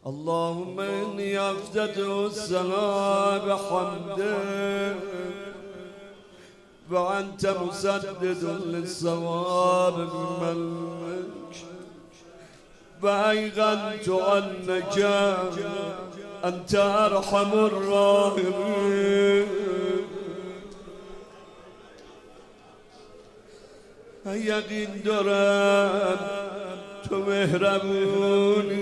اللهم إني أفتتح السماء بحمده وأنت مسدد للصواب بمنك، وأيقنت أنك أنت أرحم الراحمين. یقین دارم تو مهربونی،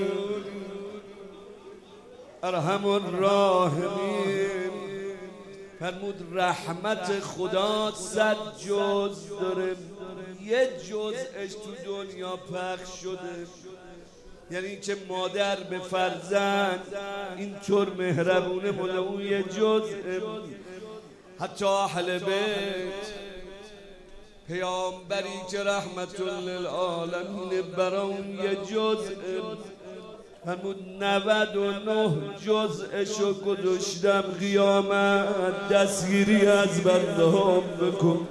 ارحم الراحمین. فرمود رحمت خدا 100 جز داره، یه جزءش تو دنیا پخش شده. یعنی که مادر به فرزند اینطور مهربونه، مال اون یه جزء. حتی اهل بیت، پیامبری که رحمت للعالمین، برای اون یه جزء فرمود 99 جزءشو گذاشتم قیامت دستگیری از بنده هم بکن.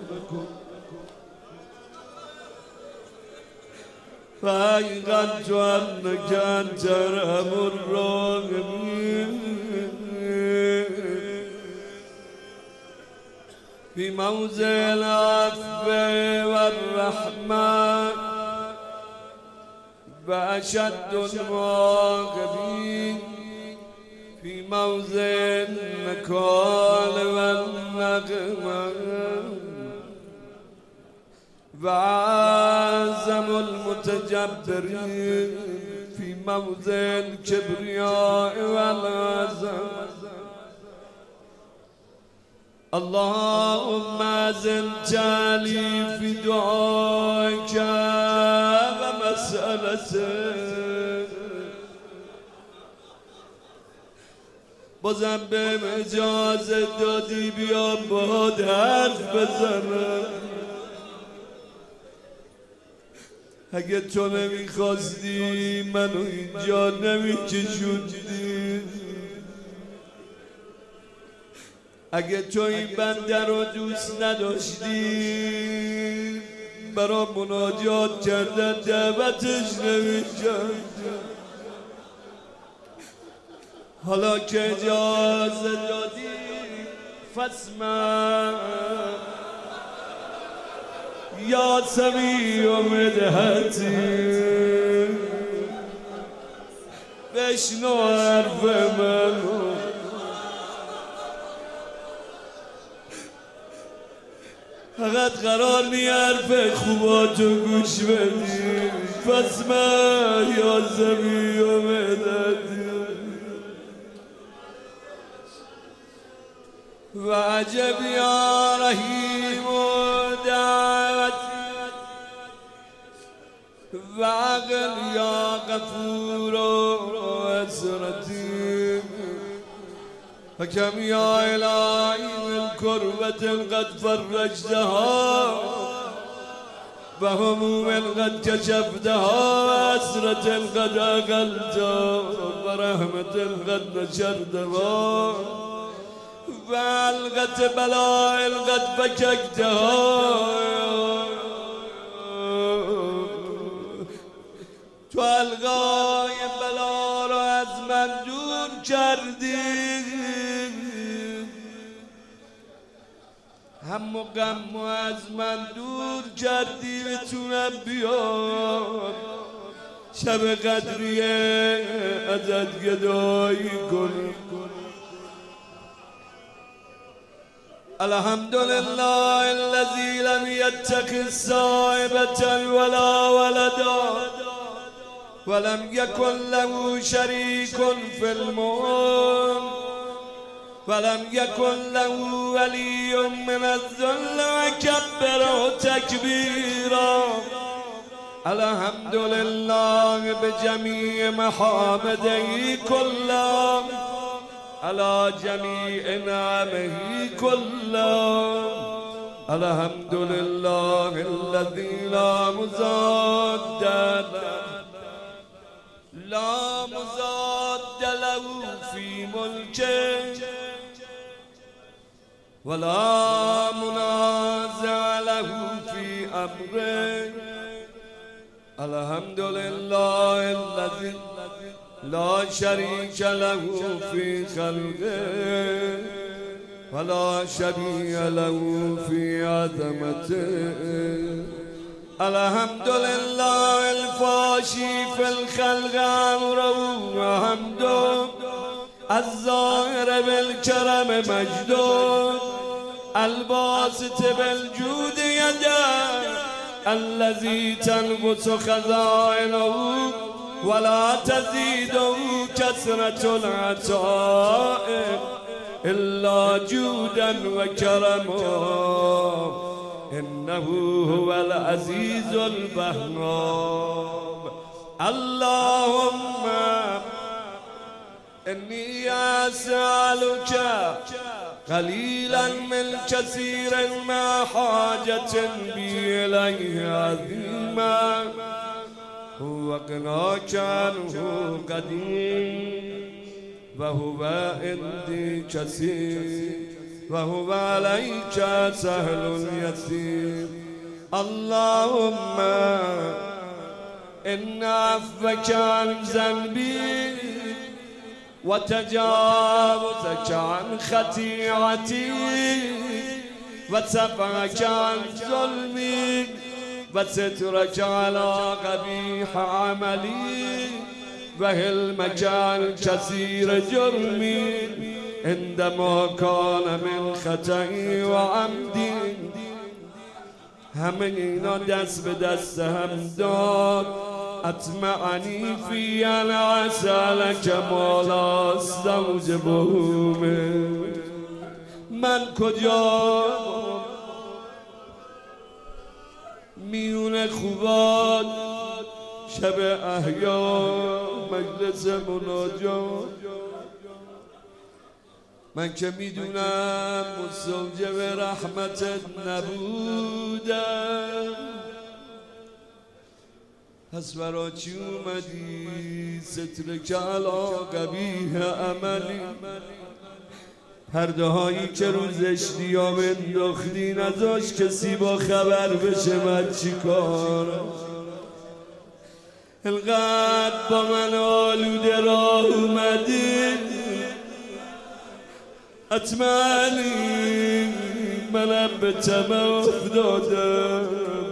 فایقنت انک انت ارحم الراحمین. في موضع العفو والرحمة وأشد المعاقبين، في موضع النكال والنقمة وأعظم المتجبرين، في موضع الكبرياء والعظمة. اللهم زدتني في دعائك ومسألتك. بازم به اجازه دادی بیام باهات حرف بزنم. اگه تو نمیخواستی منو اینجا نمیکشوندی، اگه تو این بنده رو دوست نداشتی برا مناجات کردن دعوتش نمی‌کردی. حالا که اجازه دادی فاسمع یا سمیع مدحتی، بشنو حرف منو. فقط قرار نی حرف خوباتو گوش بدی. فاسمع یا سمیع مدحتی. و عجب یا رحیم دعوتی، و عقل یا غفور اسرتی، و کم یا الهی من کربت قد فرجتها، و هموم قد کشفتها، اسرت قد اقلتها، و رحمت قد نشرتها، و علقت بلاء قد فککتها. تو علقای بلا را از من دور کردی، هم و غم از من دور کردی. بتونم بیام شب قدریه ازت گدایی کنم. الحمدلله الذي لم يتخذ صاحبة ولا ولدا ولم يكن له شريك في الملك ولم يكن له ولي من الذل وكبره تكبيرا. الحمد لله بجميع محامده كلها، على جميع نعمه كلها. الحمد لله الذي لا مضاد له، لا مضاد له في ملكه، ولا منازع له في أمره. الحمد لله الذي لا شريك له في خلقه ولا شبيه له في عظمته. الحمد لله الفاشي في الخلق أمره وحمده، الظاهر بالكرم مجده، الباسط بالجود يده، الذي تنبت خزائنه ولا تزيده كثرة العطاء إلا جودا وكرما. إنه هو العزيز البهرام. اللهم إني أسألك قليلا من كثير ما حاجة بي إليه عظيما، وقناك عنه قديم، وهو عندي كثير، وهو عليك سهل يسير. اللهم إن عفوك عن ذنبي وتجاوزك عن خطيئتي وسفعك عن ظلمي وسترك على قبيح عملي وهلمك عن كثير جرمي عندما كان من خطئي وعمدي. همه اینا دست به دست هم داد. اطمعنی فی العسلک ما لا استوجبه. من کجا میون خوبان شب احیا مجلس مناجات، من که میدونم مستوجب رحمتت نبودم، پس برا چی اومدی؟ سترک علی قبیح عملی. پرده هایی که روز اشتیام انداختی نذاش کسی با خبر بشه من چی کارم. القدر با من آلوده راه اومدی، اطمعنی منم به طمع افتادم.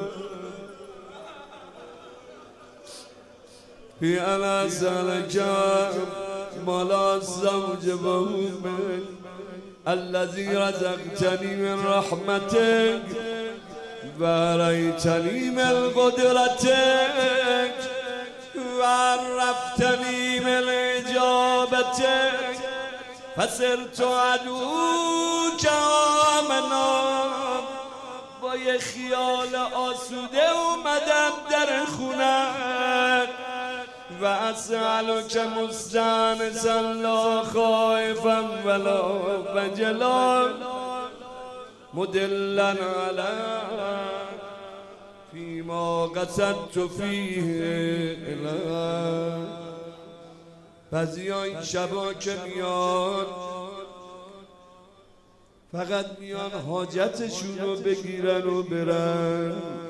فی انا سألک ما لا استوجبه من الذي رزقتني من رحمتك وأريتني من قدرتك وعرفتني من إجابتك فصرت عدوك آمنا. با یه خیال آسوده اومدم در خونت و اسألک مستانسا لا خائفا ولا وجلا مدلا علی فیما قصدت فیه الیک. بعضی ها این شبا که میان فقط میان حاجتشون رو بگیرن و برن.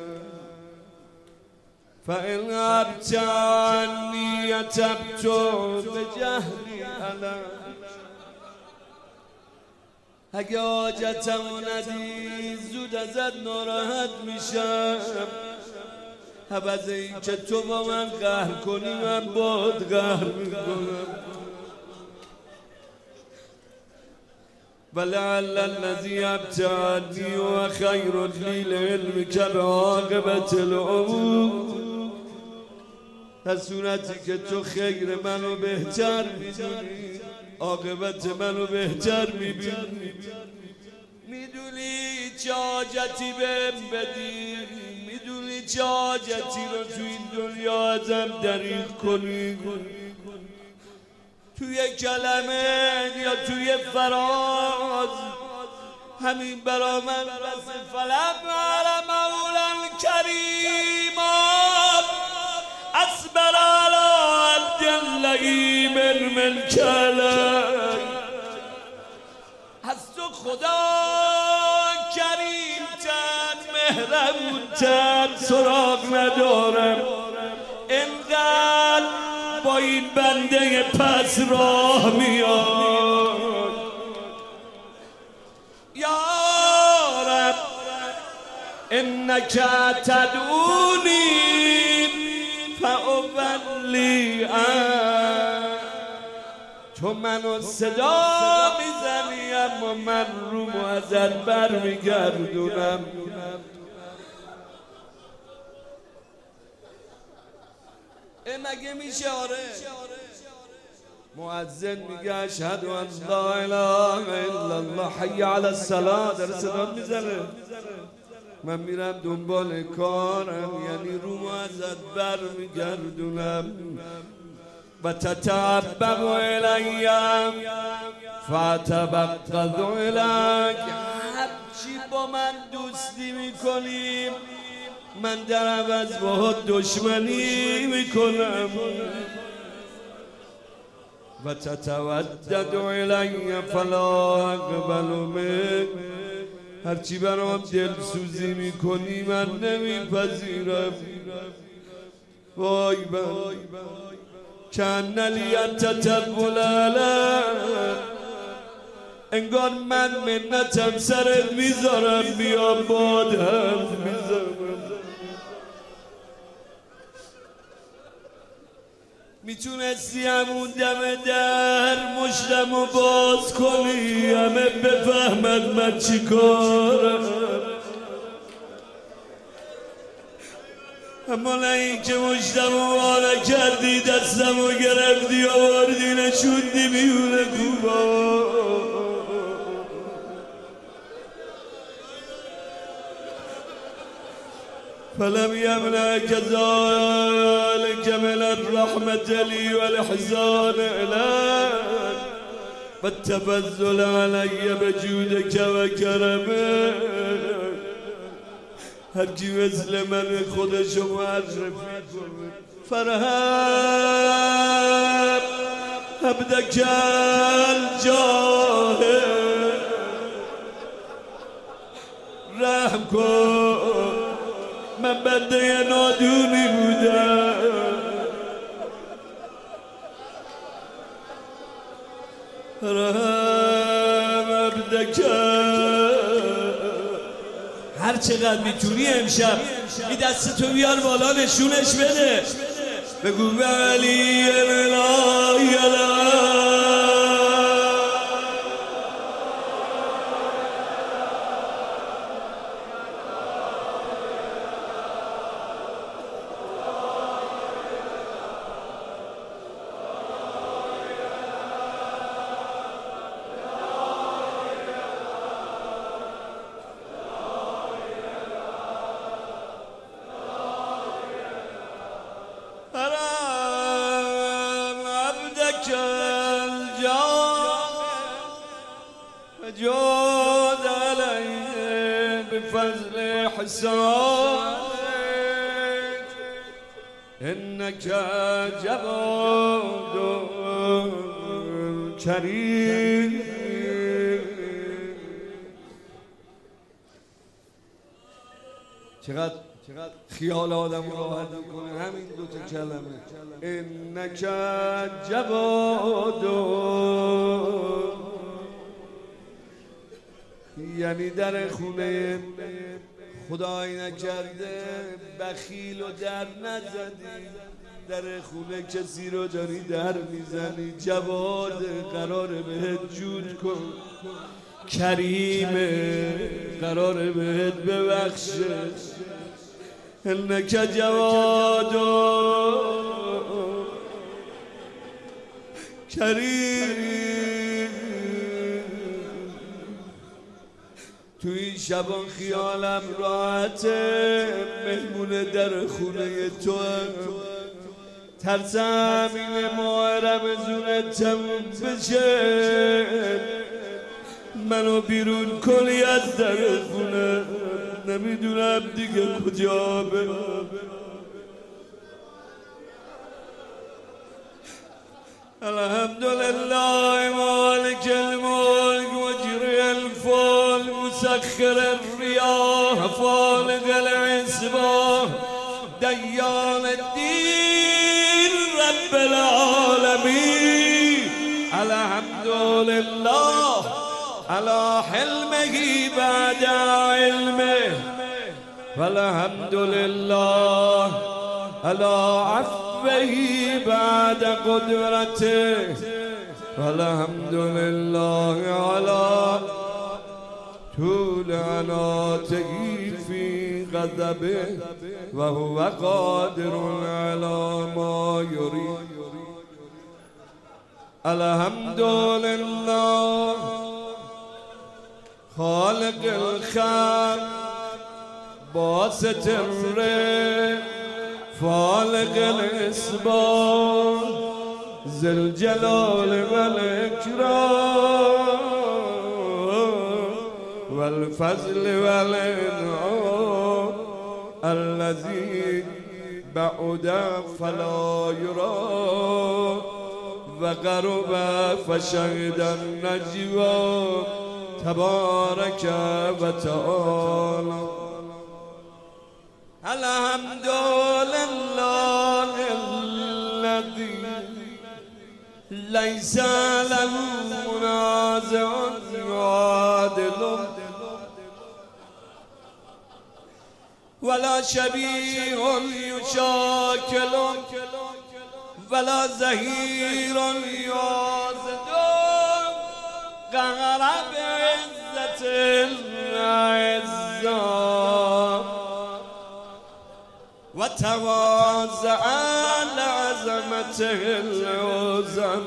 فإن أبت عني أتبت بجهلی علم. اگه حاجتمو ندی زود ازت ناراحت میشم. عوض این که تو با من قهر کنی من باد قهر میکنم. ولعل الذي ابتعني و خیر لی لعلمک بعاقبة الامور. در صورتی که تو خیر منو بهتر میدونی، عاقبت منو بهتر میبینی، میدونی چه حاجتی بهم بدی، میدونی چه حاجتی رو تو این دنیا ازم دریغ کنی. توی کلمه یا توی فراز همین برا من بس. فلم علی مولا کریما اصبر علی عبد اللئیم من کلم. از تو خدا کریم‌تر مهربون‌تر سراغ ندارم. اینقدر با این بنده پس راه میاد. یا رب انک تدعونی فاولی، تو منو صدا میزنی اما من رومو ازت برمیگردونم. مگه میشه؟ آره. مؤذن میگه اشهد ان لا اله الا الله حی علی الصلاة، در صدا میزنه. من میرم دنبال کارم، یعنی رومو ازت برمیگردونم. و تتعبب الیم فاتبقض الیک، هرچی با من دوستی میکنیم من در عوض باهات دشمنی میکنم. و تتودد الی فلا اقبل منک، هرچی برام دلسوزی میکنی من نمیپذیرم. وای من کان لی تتبل علیک، انگار من منتم سرت میذارم، بیام باد حرف میزنم. میتونستی همون دم در مشتمو باز کنی، همه بفهمد من چی کارم. اما نه این که مشتمو والا کردی، دستمو گرفتی آوردی نشوندی میونه کوبا. فلم یمنعک ذلک من الرحمة لی والاحسان الیک والتفضل علی بجودک و کرمک. هر کی مثل من خودشو معرفی کنه. فرحم عبدک الجاهل، رحم کن من بنده نادونی بودم. رحم عبدک، هر چقدر میتونی امشب این دستتو بیار بالا نشونش بده، بگو ولی الهی جود عليه بفضل إحسانك إنك جواد كريم. چقدر خیال آدم راحت میکنه همین دوتا کلمه، انک جواد. یعنی در خونه خدای نکرده بخیل و در نزدی، در خونه کسی رو داری در میزنی. جواد قراره بهت جود کن، کریمه قراره بهت ببخشه. انک جواد کریم. تو این شبان خیالم راحته، مهمون در خونه تو هم. ترسم این ماه رمضون تموم بشه منو بیرون کنی از در خونه، نمیدونم دیگه کجا برم. الحمدلله مالک الملک مجری الفلک مسخر الریاح فالق الإصباح دیان الدین رب العالمين. الحمد لله على حلمه بعد علمه، والحمد لله على عفوه بعد قدرته، والحمد لله على طول عناته في غضبه، وهو قادر على ما يريد. الحمد لله خالق الخلق باسط الرزق فالق الاسباب ذي الجلال والإكرام والفضل والإنعام الذي بعد فلا يرى وقرب فشهد النجوى تبارك وتعالى. الحمد لله الذي ليس له منازع عادل ولا شبيه يشاكل ولا زهير يعزد قهر بعزة العزة وتواضع لعظمته العظم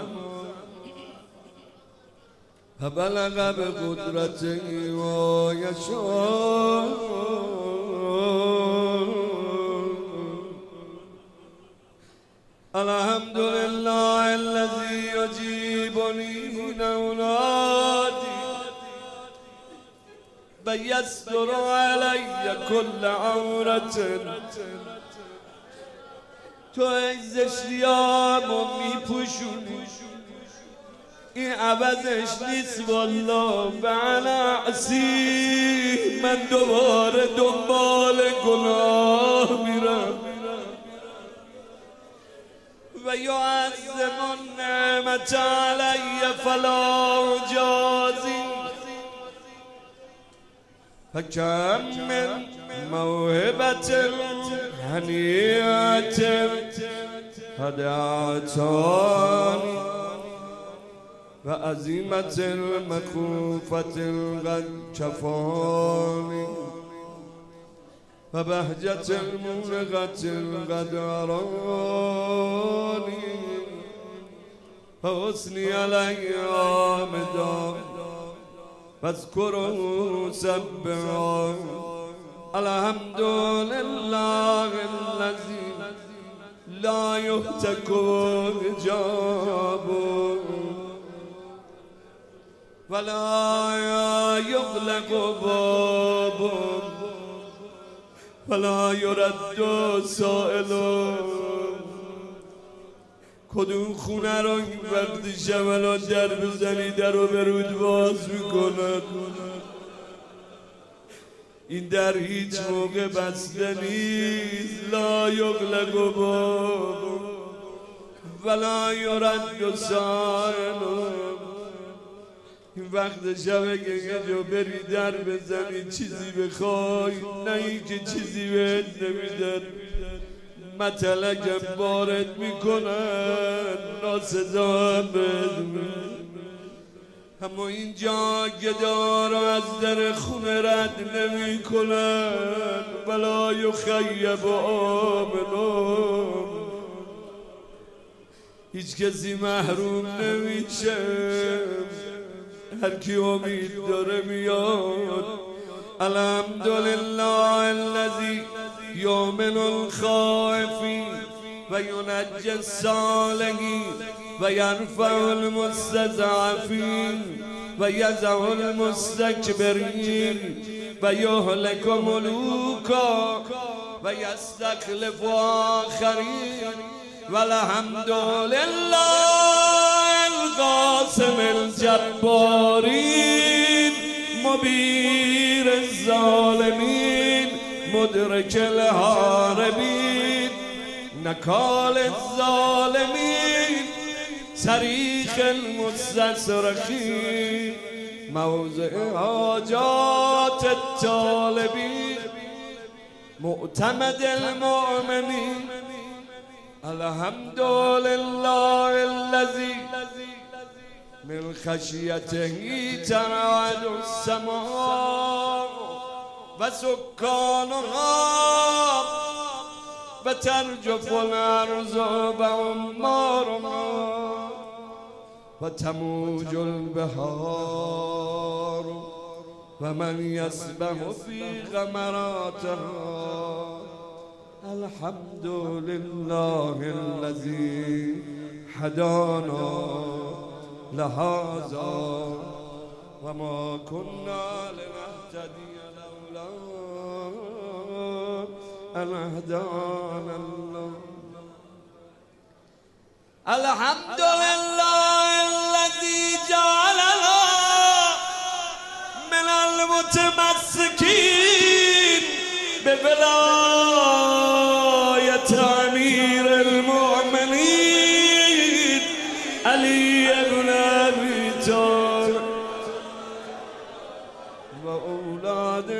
فبلغ بقدرته ويشاء. الحمد لله الذي يجيبني من أولادي ويستر علي كل عورة. تو از اشتیامو میپوشونی، این عوضش نیست والله. بنعسی من دوباره دنبال گناه میرم. و یعظم النعمت علی فلا جازی فکم من موهبت هنیئت هدعتانی و عظیمت المخوفت قد کفانی و بهجت المونقت قد ارانی و حسنی علی آمدا فاذكروا سبحا. الحمد لله الذي لا يهتك حجابه ولا يغلق بابه ولا يرد سائله. کدوم خونه رو وقتی شمالا در بزنی در رو به رود باز میکند. این در هیچ موقع بسته نیست. لا یغلق باب ولا یرد سائل. این وقت شبه که یه جا بری در بزنی چیزی بخوای، نه این که چیزی بهت نمیدن. مطلق وارد میکنن ناسزا هم بهت. اما اینجا گدا رو از در خونه رد نمی کنن. ولا یخیب آمنون، هیچ کسی محروم نمیشه. هر کی امید داره میاد. الحمدلله الذی یؤمن الخائفین و ینجی الصالحین و یرفع المستضعفین و یضع المستکبرین و یهلک ملوکا و یستخلف آخرین. والحمد لله القاسم الجبارین مبیر الظالمین مدرک الهاربین نکال الظالمین صریخ المستصرخین موضع حاجات الطالبین معتمد المؤمنین الحمد لله الذي من خشيته ترعد السماء وسكانها وترجف الأرض وعمارها وتموج البحار ومن يسبح في غمراتها الحمد لله الذي هدانا لهذا وما كنا لنهتدي لولا أن هدانا الله الحمد لله الذي جعلنا من المتمسكين بولاية أمير المؤمنين علي بن أبي طالب وأولاد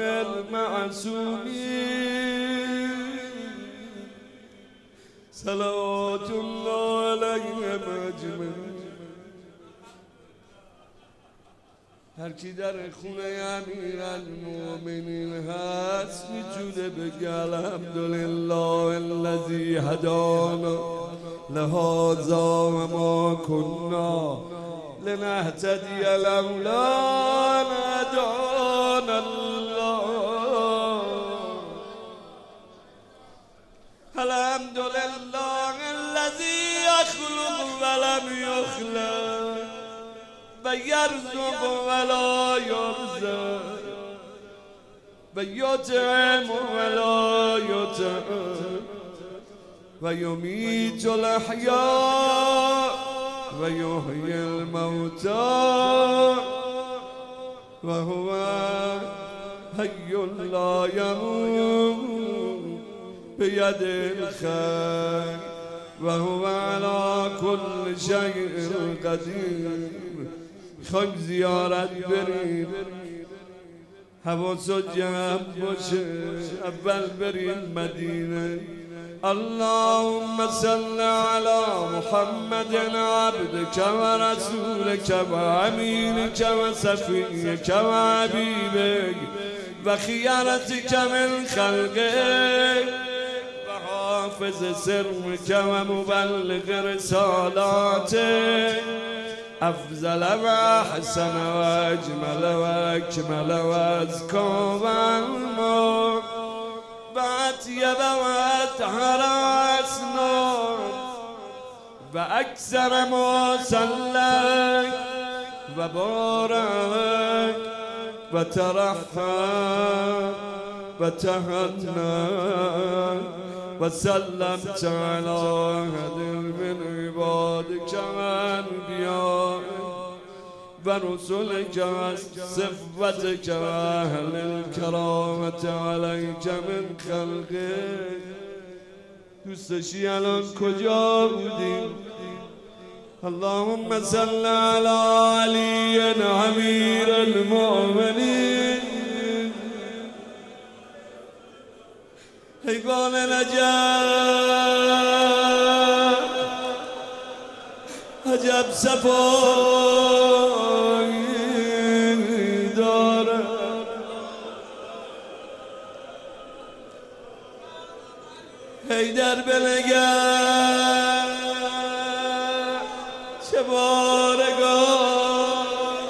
المعصومين صلوات الله عليهم أجمعين. هر کی در خونه امیرالمؤمنین هست میتونه بگه الحمدلله الذی هدانا لهذا و ما كنا لنهتدی لولا ان هدانا الله. الحمدلله الذی یخلق ولم یخلق و یرزق ولا یرزق و یطعم ولا یطعم و یمیت الاحیاء و یحیی الموتى و هو حی لا یموت بید الخیر و هو علی کل شیء قدیر. خواهیم زیارت بریم حواست جمع باشه اول بریم مدینه. اللهم صل على محمد عبدك ورسولك وامينك وصفيك وحبيبك وخيرتك من خلقك وحافظ سرك ومبلغ رسالاتك افضل و احسن و اجمل و اکمل و ازکا و انما و اطیب و اطهر و اسناد و اکثر ما صلک و بارک و ترحم و تهنن و سلمت علی احد من عبادك وانبیائك و رسولك و صفتك و اهل الکرامت علیک من خلقك. دوست داشتی الان کجا بودیم؟ اللهم صل على علی امیر المؤمنین حیوان نجف عجب صفایی داره. حیدر بنگر چه بارگاه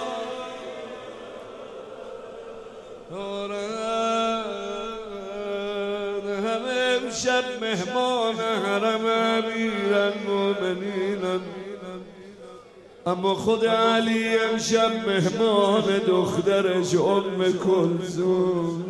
دارن همه امشب مهمان حرم امیرالمؤمنین، اما خود علی امشب مهمان دخترش ام کلثوم.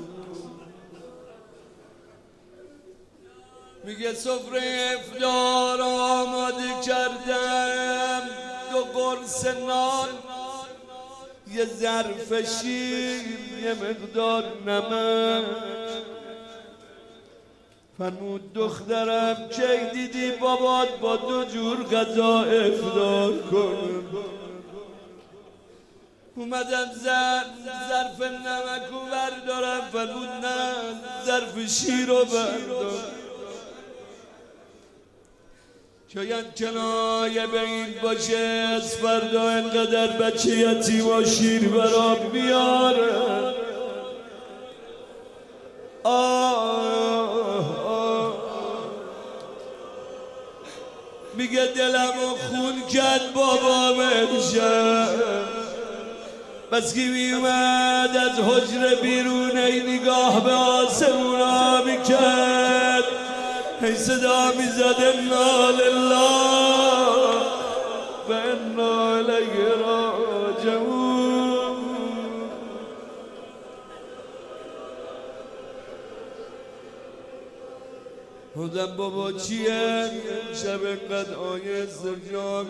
میگه سفره افطار آماده کردم، 2 قرص نان، یه ظرف شیر، یه مقدار نمک. فرمود دخترم کی دیدی بابات با 2 جور غذا افطار کنه؟ اومدم ظرف نمکو بردارم، فرمود نه ظرف شیرو بردار. شاید کنایه به این باشه از فردا انقدر بچه یتیما شیر برام بیاره. میگه دلمو خون کرد بابا امشب، بس که میومد از حجره بیرون ای نگاه به آسمونا میکرد، هی صدا میزد انا لله و انا الیه راجعون. خودم بابا چیه شب انقدر آیه سرجا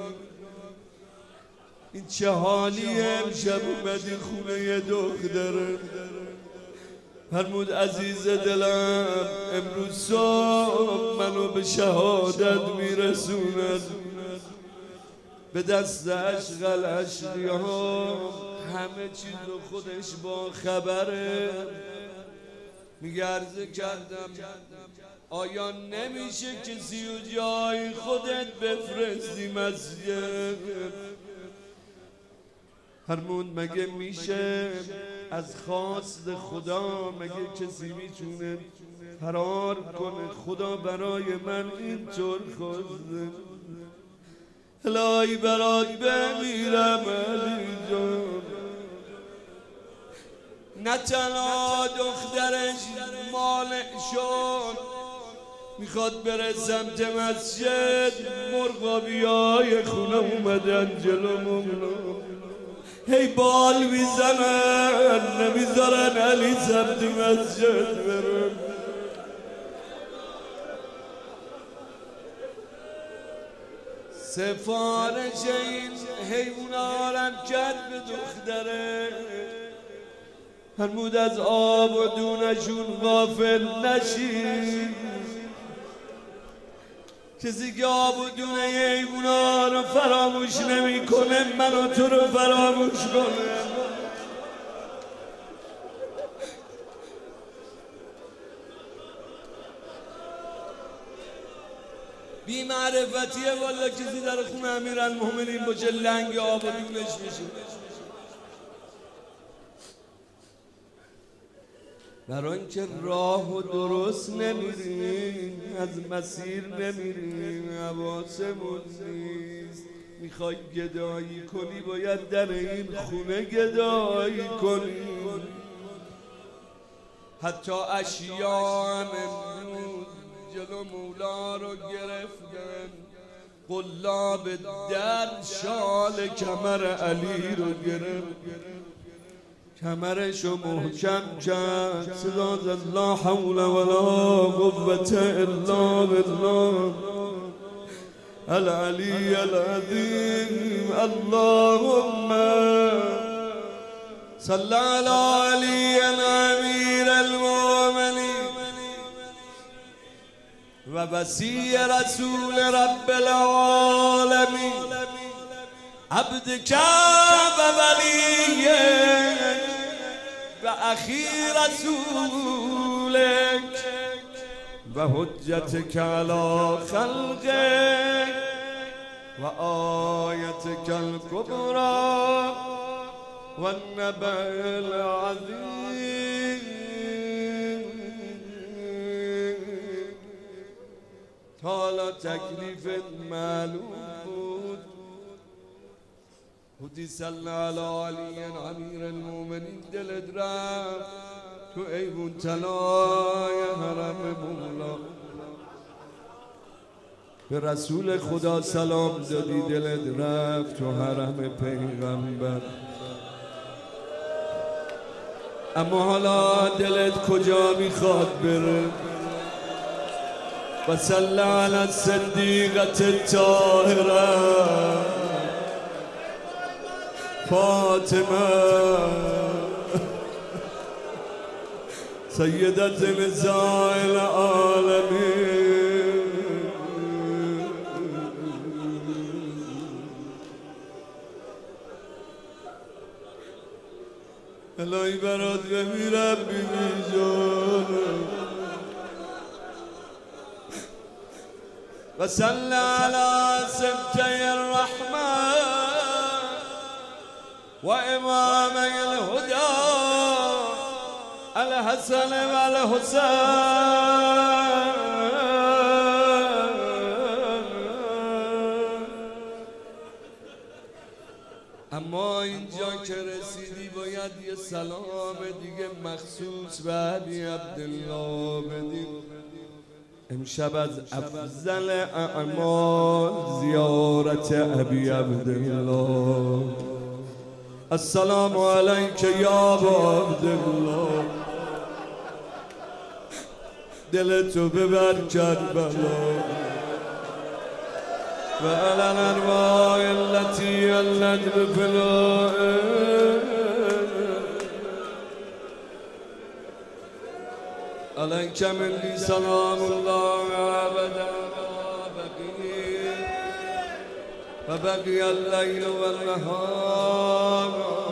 این چه حالیه؟ امشب اومدی خونه دخترم. فرمود عزیز دلم امروز صبح منو به شهادت میرسوند، به دست عشق الاشقی ها همه چیز رو خودش با خبره. میگه عرضه کردم آیا نمیشه کسی و جای خودت بفرستی مسجد؟ فرمود مگه میشه از خواست خدا مگه کسی میتونه فرار کنه؟ خدا برای من اینطور خواسته. الهی برات بمیرم علی جان. نه تنها دخترش مانع شد میخواد بره سمت مسجد، مرغابیای خونه اومدن جلومون، هی بال میزنن نمیذارن علی سمت مسجد بره. سفارش این حیوانارم کرد به دختره. فرمود از آب و دونشون غافل نشی، کسی که آب و دونه حیونا رو فراموش نمی کنه منو تو رو فراموش کنه. بی معرفتیه والا کسی در خونه امیرالمومنین باشه لنگ آب و دونش میشه. برای اینکه راه و درست نمیریم، از مسیر نمیریم، حواسمون نیست. میخوای گدایی کنی باید در این خونه گدایی کنی. حتی اشیاء امروز جلو مولا رو گرفتن، قلاب در شال کمر علی رو گرفت، کمرشو محکم کرد، صدا زد لا حول ولا قوة الا بالله العلی العظیم. اللهم صل على علی امیر المؤمنین و وصی رسول رب العالمین، عبدک و ولیک و اخی رسولک و حجتک علی خلقک و آیتک الکبری و النبأ العظیم. تا حالا تکلیفت معلوم بود. خودی صلی علی علی امیر المؤمنین دلت رفت تو ایوون طلای حرم مولا، به رسول خدا سلام دادی دلت رفت تو حرم پیغمبر. اما حالا دلت کجا میخواد بره؟ و صلی علی الصدیقة الطاهرة فاطمه سيدة نساء العالمين الهی برات بمیرم بیبی جانم وصل على سبتي الرحمة وإمامي الهدى الحسن والحسين اما اینجا که رسیدی باید یه سلام دیگه مخصوص به علی عبدالله بدیم. امشب از افضل اعمال زیارت ابی عبدالله. السلام علیک یا ابا عبدالله، دل تو ببر کربلا و علی الارواح التي ولد بفنائه عليك مني سلام الله أبدا فبقي الليل والنهار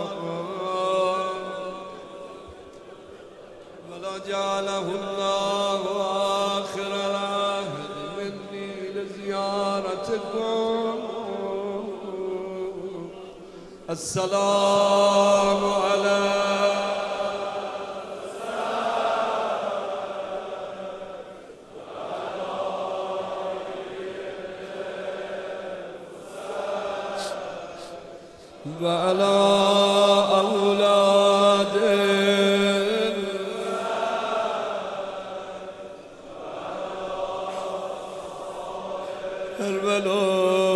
ولا جعله الله آخر العهد مني لزيارتكم. السلام عليكم وعلى أولاد كربلا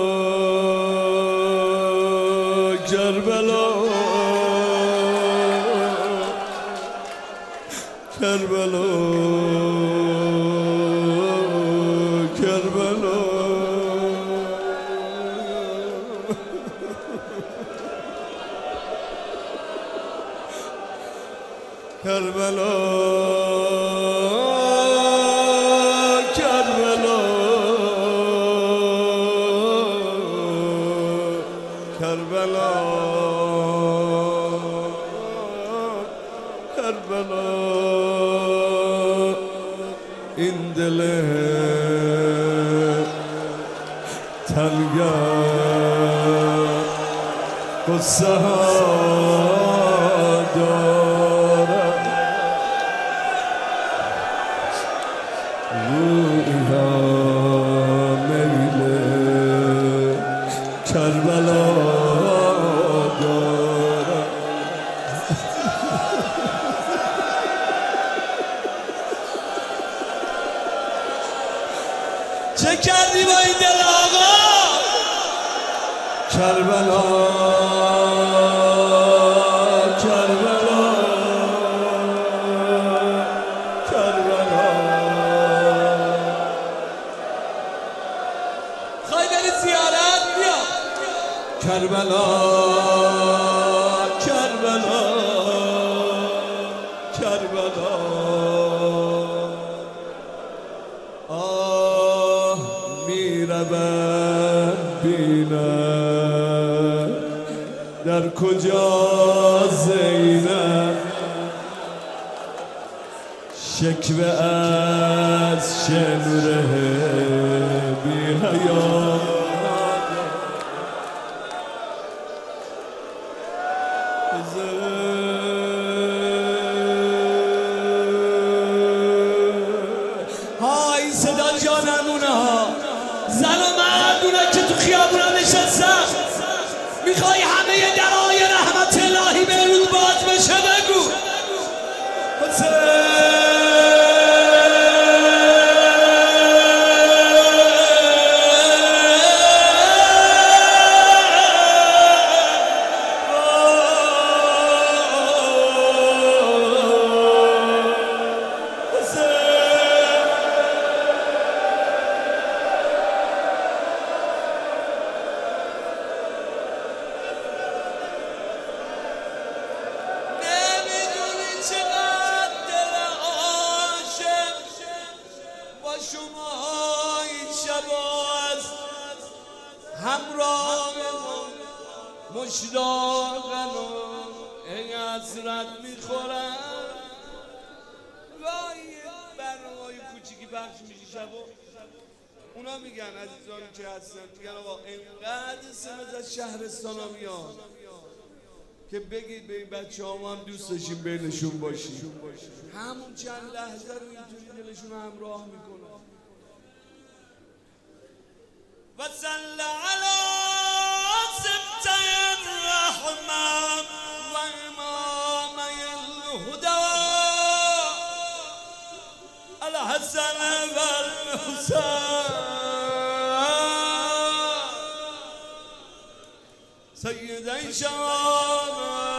كربلا كربلا كربلا کربلا کربلا کربلا کربلا این دل تنگه قصه کربلا دارم. چه کردی با این دل آقا؟ کربلا کربلا کربلا خواهی بری زیارت بیا. کربلا کربلا کربلا آه میروم بینم در کجا زینب شکوه از شمره بی حیا های صدا جانمونه ها زن و مردونه که تو خیابونا نشستن میخوای همه درای رحمت الهی به رود باز بشه بگو شباز همراه مشتاقن و ای حسرت میخورن. گاهی برنامه‌های کوچیکی پخش میشه شبا، اونا میگن عزیزانی که هستن، میگن آقا اینقدر سمت از شهرستان ها میاد که بگید به این بچه ها ما هم دوست داشتیم بینشون باشیم. همون چند لحظه رو اینطوری دلشون همراه میکنه. و صلی علی سبتای الرحمن و امامی الهدی الحسن و الحسین سیدی شباب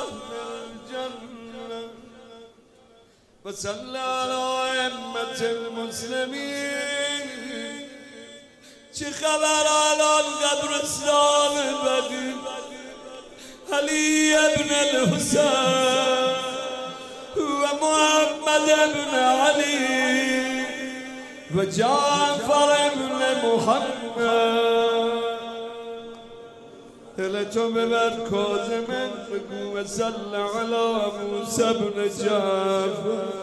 الجنه و صلی علی ائمة المسلمین. چه خبر الان قبرستان بدی علی ابن الحسین و محمد ابن علی و جعفر ابن محمد. دل تو ببر کاظم بگو و صلی علی موسی ابن جعفر.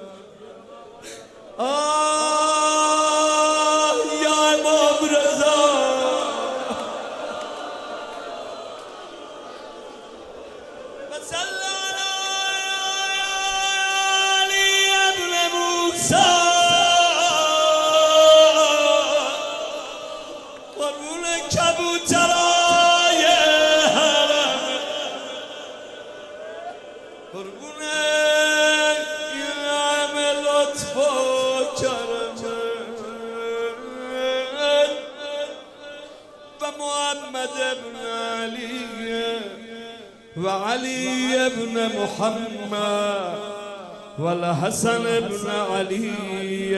وعلي بن محمد والحسن بن علي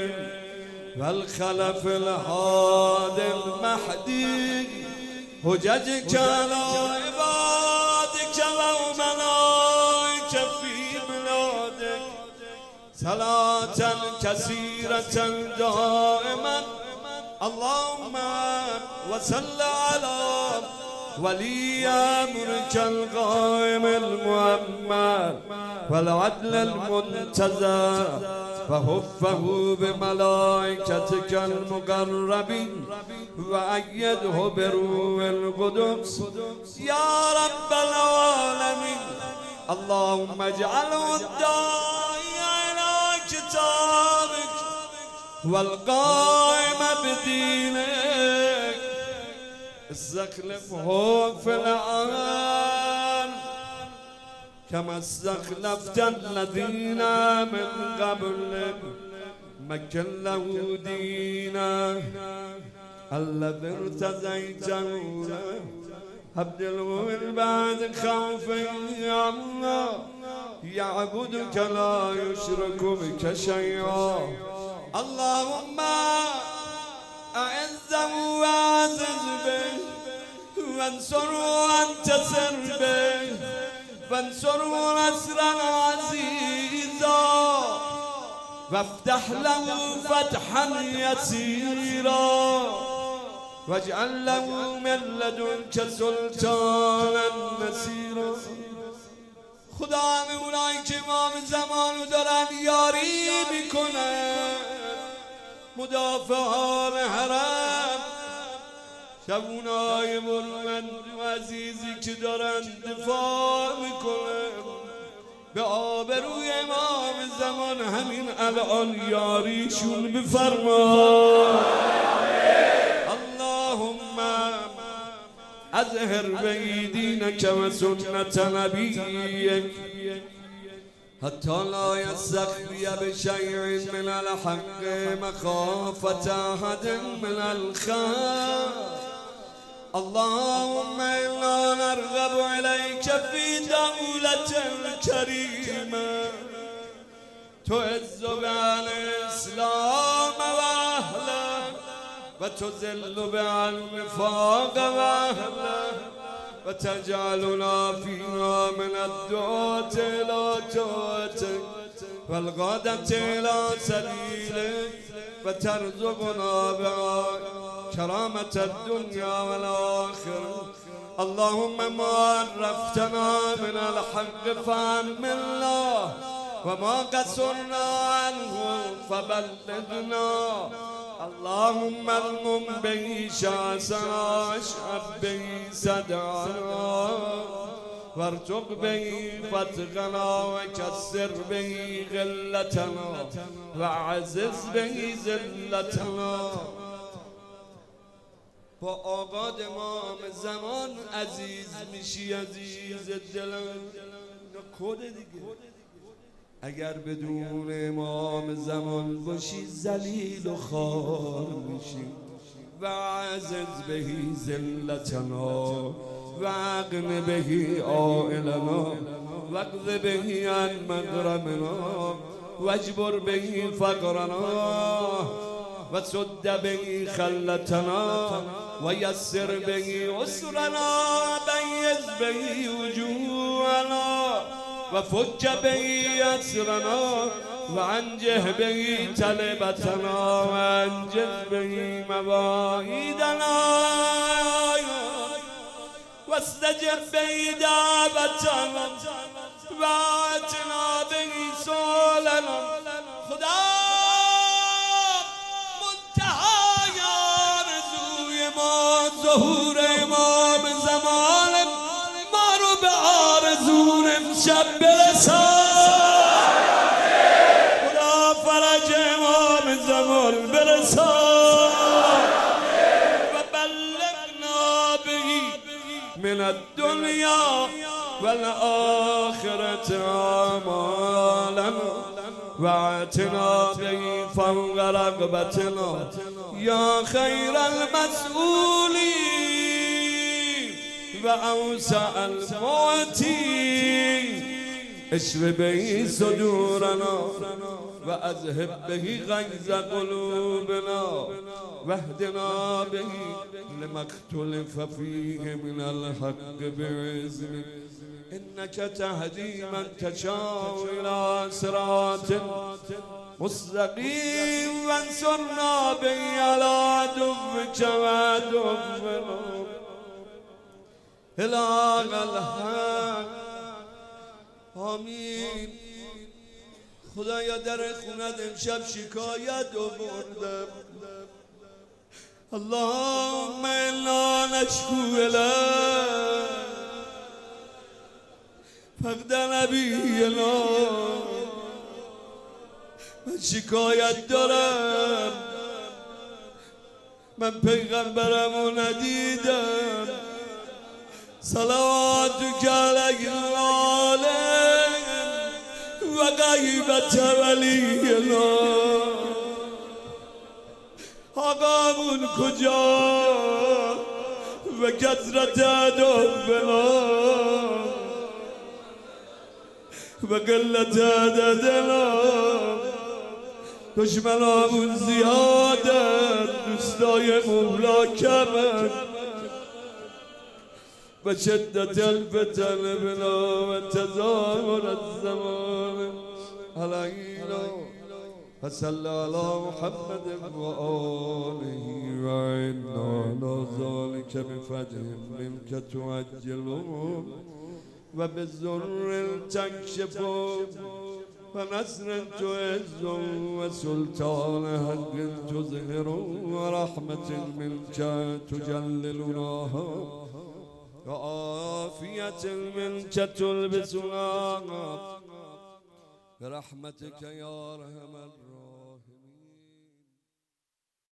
والخلف الهادي المهدي حججك على عبادك وملائك في بلادك صلاة كثيرة دائما. اللهم وصل على ولي أمرك القائم المؤمن والعدل المنتظر فحفه بملائكتك المقربين وأيده بروح القدس يا رب العالمين. اللهم اجعله الداعي إلى كتابك والقائم بدينك استخلفه في الأرض كما استخلفت الذين من قبل مكن له دينا الذي ارتضيته له أبدله من بعد خوف يا الله يعبدك لا يشرك بك شيئا. اللهم أعزه وأعزز به وانصره وانتصر به وانصره نصرا عزيزا وافتح له فتحا يسيرا واجعل له من لدنك سلطانا نصيرا. خدا همه اونایی که امام زمانو دارن یاری میکنن، مدافعان حرم، شبونای برومند و عزیزی که دارن دفاع میکنن به آبروی امام زمان همین الان یاریشون بفرما. اللهم اظهر به دینک و سنت نبیک حتی لا یستخفی بشیء من الحق مخافة احد من الخلق. اللهم انا نرغب الیک فی دولة کریمة تعز بها الاسلام و اهله و تذل بها النفاق و اهله و تجعلنا فيها من الدعاة إلى طاعتك والغادة إلى سبيلك وترزقنا بها كرامة الدنيا والآخرة. اللهم ما عرفتنا من الحق فأحملنا وما قصرنا عنه فبلغنا. اللهم المم به شاسنا اشعب به صدعنا وارزق به فتقنا وكسر به غلتنا وعزز به ذلتنا. با آقا امام زمان عزیز میشی عزیز دلم. کد دیگه اگر بدون امام زمان باشی ذلیل و خوار میشی. و عزز بهی ذلتنا و اغن بهی عائلنا و اقض بهی عن مغرمنا و اجبر بهی فقرنا و سد بهی خلتنا و یسر بهی عسرنا بیز بهی وجوهنا و فج بهی اسرنا و انجه بهی طلبتنا و انجز بهی مواعیدنا و استجب بهی دعوتنا و اتنا بهی سؤالنا. خدا منتهای آرزوی ما ظهور امام زمان ما رو به آرزو امشب برسان. خدا فرج امام زمان برسان و بلغنا بهی من الدنیا والآخرة آمالنا و اعتنا بهی فوق رغبتنا یا خیر المسئولین و اوسع المعطی. اشف بهی صدورنا و اذهب بهی غیظ قلوبنا و اهدنا بهی لما اختلف فیه من الحق باذنک انک تهدی من تشاء الی صراط مستقیم. وانصرنا بهی علی عدوک و عدونا اله الحق. آمین. خدایا در خونت امشب شکایت آوردم. اللهم انا نشکو الیک فقد نبینا. من شکایت دارم، من پیغمبرمو ندیدم. صلواتک علیه و غیبت ولینا. آقامون کجا و کثرت عدونا و قلت عددنا. دشمنامون زیادن، دوستای مولا کمن و شدت الفتن بنا و تظاهر الزمان علینا. فصلی علی محمد و آله و انا علی ذلک بفضل منک تعجلون و بضر تکشفون و نصر تعز و سلطان حق تظهر و رحمت منک تجللناها و عافیت منک تلبسناها برحمتك یا ارحم الراحمین.